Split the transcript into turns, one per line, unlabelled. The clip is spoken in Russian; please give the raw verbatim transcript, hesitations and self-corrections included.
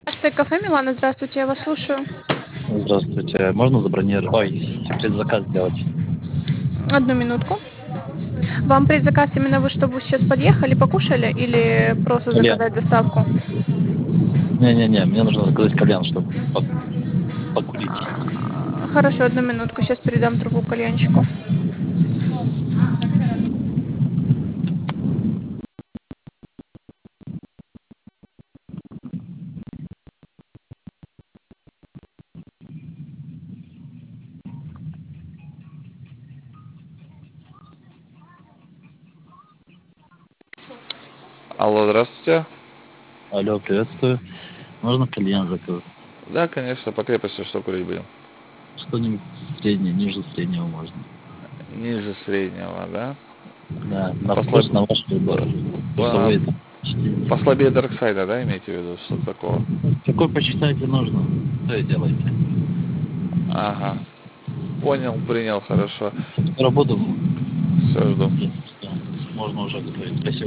Кафе Милана, здравствуйте, я вас слушаю.
Здравствуйте. Можно забронировать? Ой, предзаказ сделать?
Одну минутку. Вам предзаказ именно вы, чтобы вы сейчас подъехали, покушали или просто
Кальян.
заказать доставку?
Не-не-не, мне нужно заказать кальян, чтобы по- покурить.
Хорошо, одну минутку, сейчас передам трубку кальянщику.
Алло, здравствуйте.
Алло, приветствую. Можно кальян заказать?
Да, конечно, по крепости что курить будем?
Что-нибудь среднее, ниже среднего можно.
Ниже среднего, да?
Да, на
Послаб...
вкус, на ваш выбор.
а,
Вкусовые там предпочтения.
Послабее Дарксайда, да, имеете в виду? Что-то такого?
Какой посчитайте нужно, то и делайте.
Ага. Понял, принял, хорошо.
Скоро буду.
Все, жду.
Можно уже готовить. Спасибо.